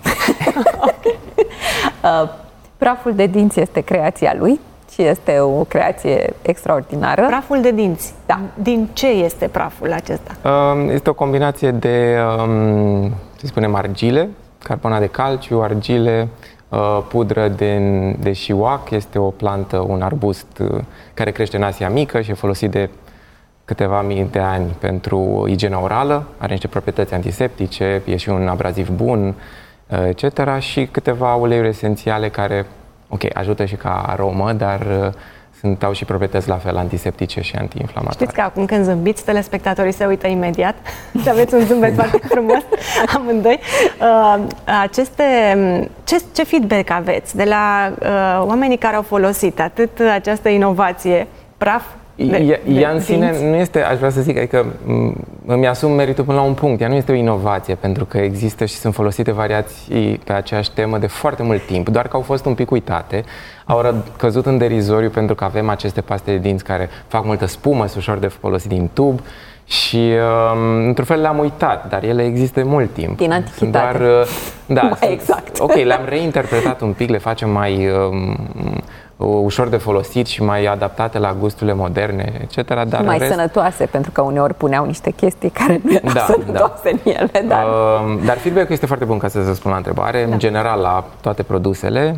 uh, praful de dinți este creația lui și este o creație extraordinară. Praful de dinți? Da. Din ce este praful acesta? Um, este o combinație de, um, să spunem, argile, carbonat de calciu, argile, pudră de, de șiuac, este o plantă, un arbust care crește în Asia Mică și e folosit de câteva mii de ani pentru igiena orală, are niște proprietăți antiseptice, e și un abraziv bun, et cetera. Și câteva uleiuri esențiale care, ok, ajută și ca aromă, dar sunt, au și proprietăți la fel antiseptice și antiinflamatoare. Știți că acum când zâmbiți, telespectatorii se uită imediat și aveți un zâmbet foarte frumos amândoi. Uh, aceste, ce, ce feedback aveți de la uh, oamenii care au folosit atât această inovație, praf, de, ea în sine nu este, aș vrea să zic, adică îmi asum meritul până la un punct. Ea nu este o inovație, pentru că există și sunt folosite variații pe aceeași temă de foarte mult timp, doar că au fost un pic uitate, au căzut în derizoriu pentru că avem aceste paste de dinți care fac multă spumă, sunt ușor de folosit din tub și um, într-un fel le-am uitat, dar ele există de mult timp. Din antichitate. Doar, da, mai sunt, exact. Ok, le-am reinterpretat un pic, le facem mai um, ușor de folosit și mai adaptate la gusturile moderne, et cetera. Dar mai rest... sănătoase, pentru că uneori puneau niște chestii care nu erau da, sănătoase da. în ele. Dar, uh, dar feedback-ul este foarte bun, ca să răspund la întrebare. Da. În general, la toate produsele.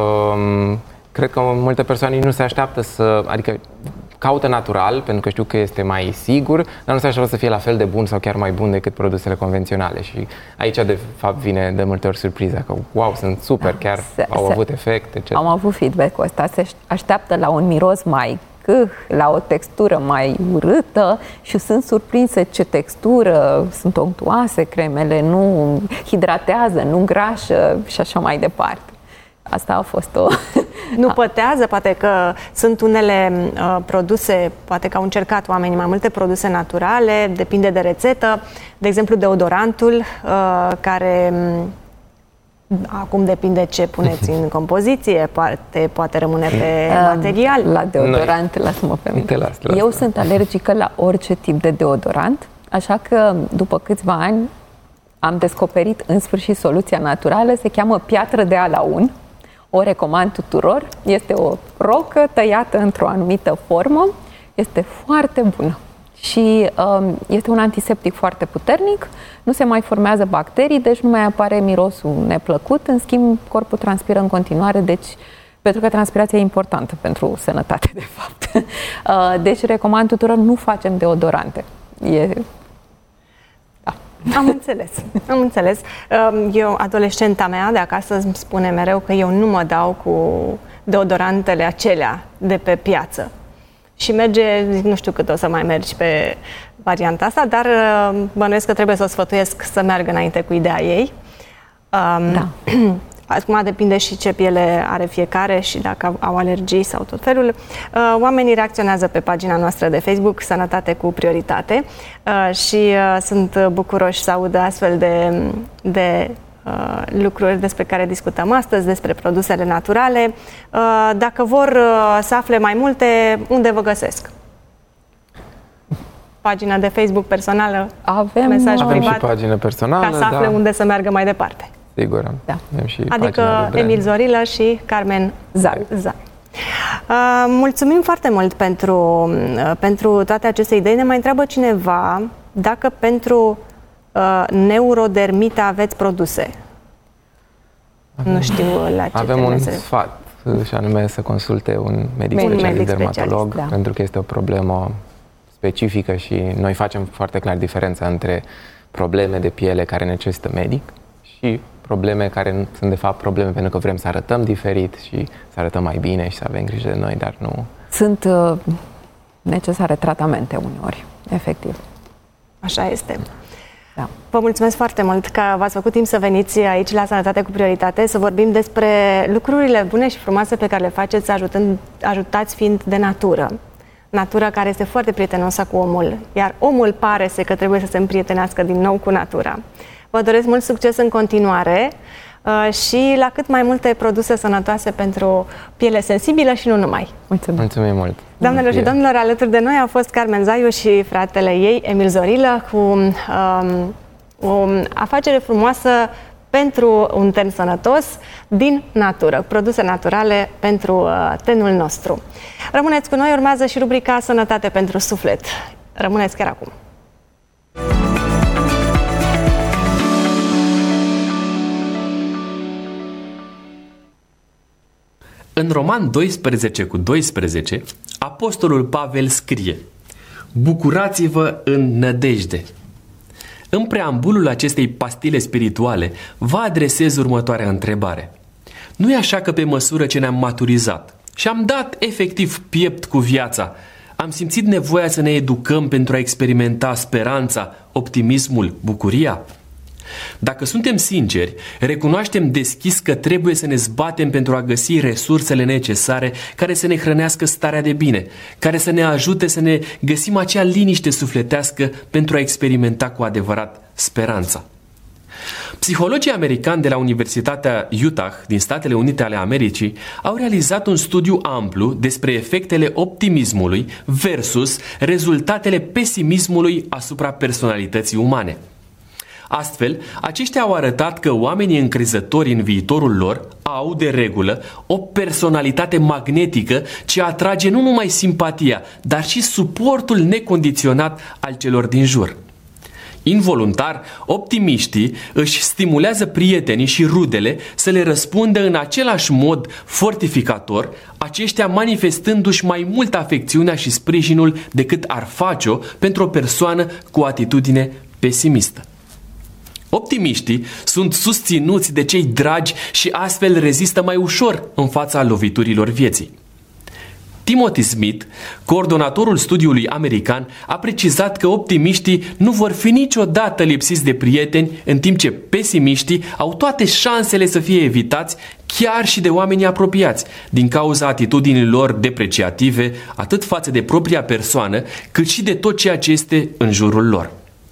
Uh, cred că multe persoane nu se așteaptă să... Adică caută natural, pentru că știu că este mai sigur, dar nu se așteaptă să fie la fel de bun sau chiar mai bun decât produsele convenționale. Și aici, de fapt, vine de multe ori surpriza că, wow, sunt super, chiar se, au se, avut efect, et cetera. Am avut feedback-ul ăsta, se așteaptă la un miros mai câh, la o textură mai urâtă și sunt surprinse ce textură, sunt onctuoase cremele, nu hidratează, nu îngrașă și așa mai departe. Asta a fost o... Nu pătează, poate că sunt unele uh, produse, poate că au încercat oamenii mai multe produse naturale, depinde de rețetă, de exemplu deodorantul, uh, care acum depinde ce puneți în compoziție, poate, poate rămâne pe material. La deodorant, lasă-mă pe mine. Las, las, Eu sunt alergică la orice tip de deodorant, așa că după câțiva ani am descoperit în sfârșit soluția naturală, se cheamă piatră de alaun. O recomand tuturor. Este o rocă tăiată într-o anumită formă. Este foarte bună. Și um, este un antiseptic foarte puternic. Nu se mai formează bacterii, deci nu mai apare mirosul neplăcut. În schimb, corpul transpiră în continuare, deci pentru că transpirația e importantă pentru sănătate, de fapt. Uh, deci recomand tuturor, nu facem deodorante. E... Am înțeles, am înțeles. Eu, adolescenta mea de acasă îmi spune mereu că eu nu mă dau cu deodorantele acelea de pe piață. Și merge, nu știu cât o să mai mergi pe varianta asta, dar bănuiesc că trebuie să o sfătuiesc să meargă înainte cu ideea ei. Da. Acum depinde și ce piele are fiecare și dacă au alergii sau tot felul. Oamenii reacționează pe pagina noastră de Facebook Sănătate cu Prioritate și sunt bucuroși să audă astfel de, de lucruri despre care discutăm astăzi, despre produsele naturale. Dacă vor să afle mai multe, unde vă găsesc? Pagina de Facebook personală, avem, mesaj avem privat, și pagină personală, ca să afle da. unde să meargă mai departe. Sigur, da. Și adică Emil Zorilă și Carmen Zar. Zar. Uh, mulțumim foarte mult pentru, uh, pentru toate aceste idei. Ne mai întreabă cineva dacă pentru uh, neurodermită aveți produse. Avem, nu știu la ce avem un se... sfat și anume să consulte un medic un specialist, medic dermatolog, specialist, da. pentru că este o problemă specifică și noi facem foarte clar diferența între probleme de piele care necesită medic și probleme care sunt de fapt probleme pentru că vrem să arătăm diferit și să arătăm mai bine și să avem grijă de noi, dar nu... Sunt uh, necesare tratamente uneori, efectiv. Așa este. Da. Vă mulțumesc foarte mult că v-ați făcut timp să veniți aici la Sănătate cu Prioritate, să vorbim despre lucrurile bune și frumoase pe care le faceți ajutând, ajutați fiind de natură. Natura care este foarte prietenoasă cu omul, iar omul pare să că trebuie să se împrietenească din nou cu natura. Vă doresc mult succes în continuare uh, și la cât mai multe produse sănătoase pentru piele sensibilă și nu numai. Mulțumim! Mulțumim mult! Doamnelor și domnilor, alături de noi a fost Carmen Zaiu și fratele ei, Emil Zorilă, cu um, o afacere frumoasă pentru un ten sănătos din natură, produse naturale pentru uh, tenul nostru. Rămâneți cu noi, urmează și rubrica Sănătate pentru Suflet. Rămâneți chiar acum! În Roman doisprezece cu doisprezece, apostolul Pavel scrie: bucurați-vă în nădejde. În preambulul acestei pastile spirituale vă adresez următoarea întrebare. Nu e așa că pe măsură ce ne-am maturizat și am dat efectiv piept cu viața, am simțit nevoia să ne educăm pentru a experimenta speranța, optimismul, bucuria? Dacă suntem sinceri, recunoaștem deschis că trebuie să ne zbatem pentru a găsi resursele necesare care să ne hrănească starea de bine, care să ne ajute să ne găsim acea liniște sufletească pentru a experimenta cu adevărat speranța. Psihologii americani de la Universitatea Utah din Statele Unite ale Americii au realizat un studiu amplu despre efectele optimismului versus rezultatele pesimismului asupra personalității umane. Astfel, aceștia au arătat că oamenii încrezători în viitorul lor au, de regulă, o personalitate magnetică ce atrage nu numai simpatia, dar și suportul necondiționat al celor din jur. Involuntar, optimiștii își stimulează prietenii și rudele să le răspundă în același mod fortificator, aceștia manifestându-și mai mult afecțiunea și sprijinul decât ar face-o pentru o persoană cu o atitudine pesimistă. Optimiștii sunt susținuți de cei dragi și astfel rezistă mai ușor în fața loviturilor vieții. Timothy Smith, coordonatorul studiului american, a precizat că optimiștii nu vor fi niciodată lipsiți de prieteni, în timp ce pesimiștii au toate șansele să fie evitați chiar și de oamenii apropiați, din cauza atitudinilor lor depreciative, atât față de propria persoană, cât și de tot ceea ce este în jurul lor.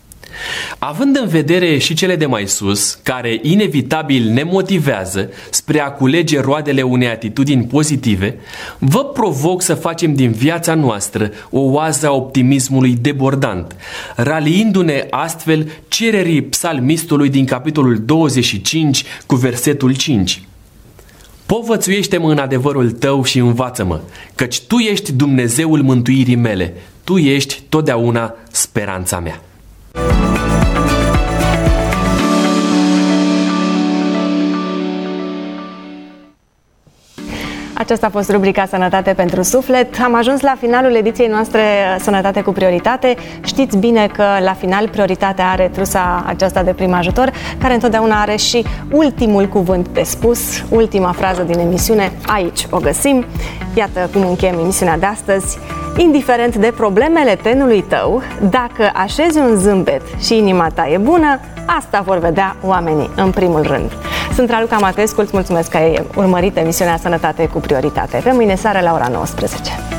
Având în vedere și cele de mai sus, care inevitabil ne motivează spre a culege roadele unei atitudini pozitive, vă provoc să facem din viața noastră o oază a optimismului debordant, raliindu-ne astfel cererii psalmistului din capitolul douăzeci și cinci cu versetul cinci. Povățuiește-mă în adevărul tău și învață-mă, căci tu ești Dumnezeul mântuirii mele, tu ești totdeauna speranța mea. Aceasta a fost rubrica Sănătate pentru Suflet. Am ajuns la finalul ediției noastre Sănătate cu Prioritate. Știți bine că la final prioritatea are trusa aceasta de prim ajutor, care întotdeauna are și ultimul cuvânt de spus, ultima frază din emisiune. Aici o găsim. Iată cum încheiem emisiunea de astăzi. Indiferent de problemele tenului tău, dacă așezi un zâmbet și inima ta e bună, asta vor vedea oamenii în primul rând. Sunt Raluca Matescu, îți mulțumesc că ai urmărit emisiunea Sănătate cu Prioritate. Pe mâine seară la ora nouăsprezece.